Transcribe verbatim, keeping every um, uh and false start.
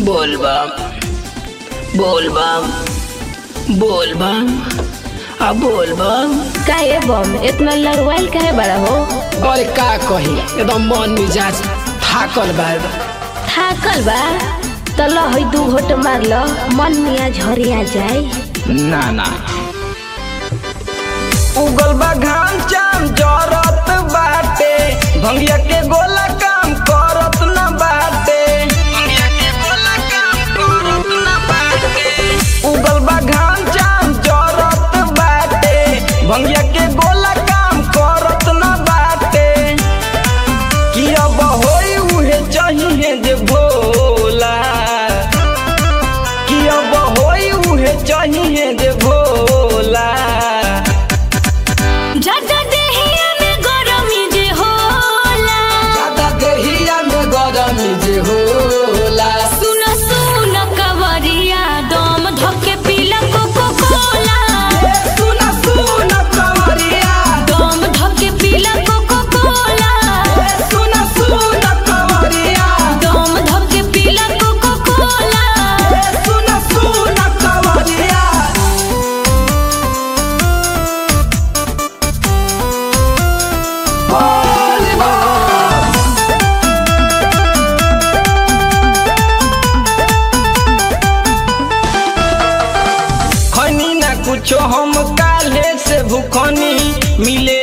बोल बम बोल बम बोल बम अब बोल बम। काहे बम इतना लड़वाइल काहे बड़ा हो? अरे का कही एकदम मन मिजाज थाकल बा। थाकल बा तो लो हई दू घोट मार लो, मन मिया झरिया जाए। ना ना उगल बा घाम चाम जरत बाटे, भंगिया के गोला काम करत न बाटे। भंगिया के गोला काम करत न बाटे। उगल बा घाम चाम जरत बाटे, भंगिया के गोला काम करत न बाटे। कि अब होई उहे चाहिए जे भोला, कि अब होई उहे चाहिए जे भोला। ज्यादा देहिया में गरमी जे होला, ज्यादा देहिया में गरमी जे होला। सुन सुन कवरिया दम धके पीला कोको कोला। सुन सुन कवरिया दम धके पीला कोको कोला। सुन सुन कवरिया दम धके पीला कोको कोला। सुन सुन कवरिया। खनी ना कुछो हम काले से भूखनी, मिले